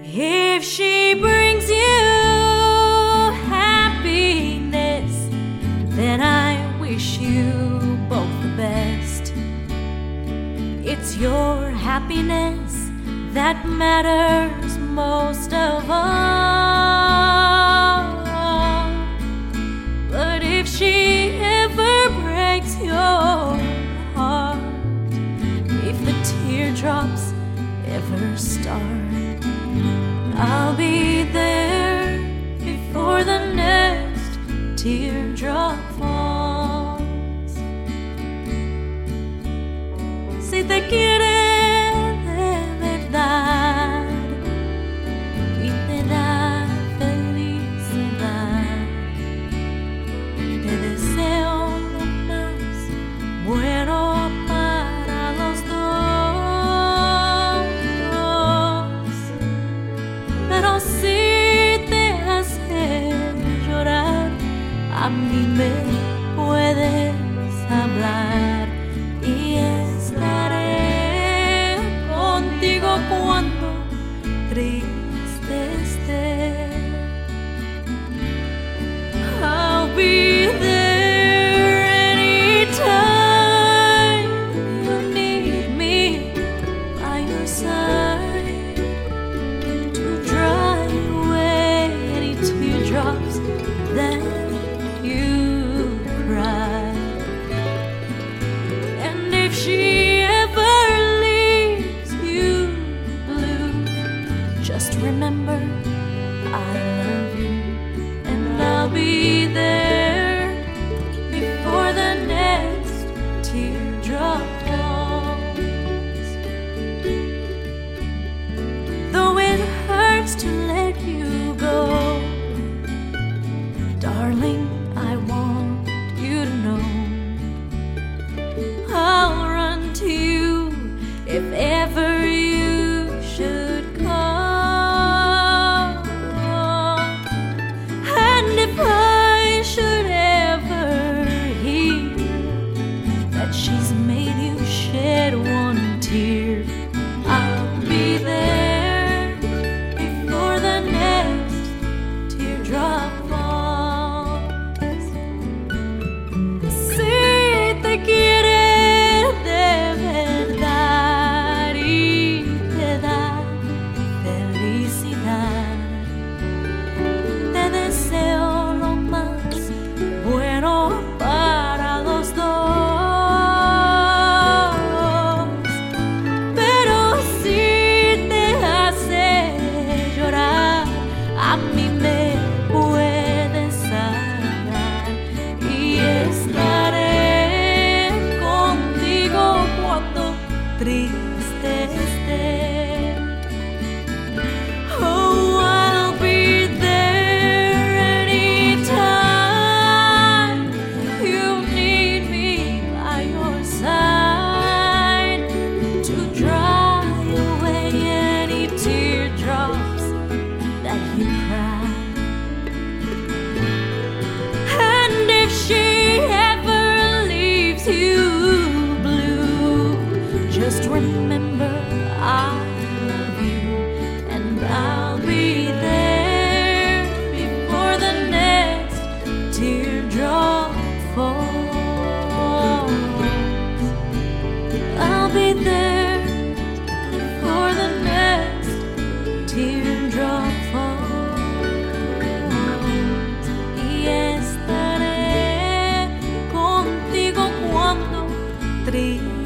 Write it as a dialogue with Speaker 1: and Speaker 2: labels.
Speaker 1: If she brings you happiness, then I wish you both the best. It's your happiness that matters most of all. But if she ever breaks your heart, if the teardrops ever start, I'll be there before the next teardrop falls. Si te quiere de verdad y te da felicidad, te deseo lo más bueno para los dos. Pero si te hace llorar, a mí me puedes hablar y estaré contigo cuando triste estés. I'll be there anytime you need me by your side to dry away any teardrops that you cry. And if she ever leaves you blue, just remember I love you, and I'll be there before the next teardrop falls. Though it hurts to let you go, darling, I want you to know I'll run to you if ever you should call. And if I should ever hear that she's made you shed one tear, I'll be there before the next teardrop falls. Si te quiere de verdad y te da felicidad, te deseo lo más bueno para los dos. Pero si te hace llorar, a mí me puedes hablar y estaré contigo cuando triste estés. Oh, I'll be there anytime you need me by your side to dry away any teardrops that you cry. And if she ever leaves you blue, just remember I love you, and I'll be there before the next teardrop falls. I'll be there before the next teardrop falls. Y estaré contigo cuando triste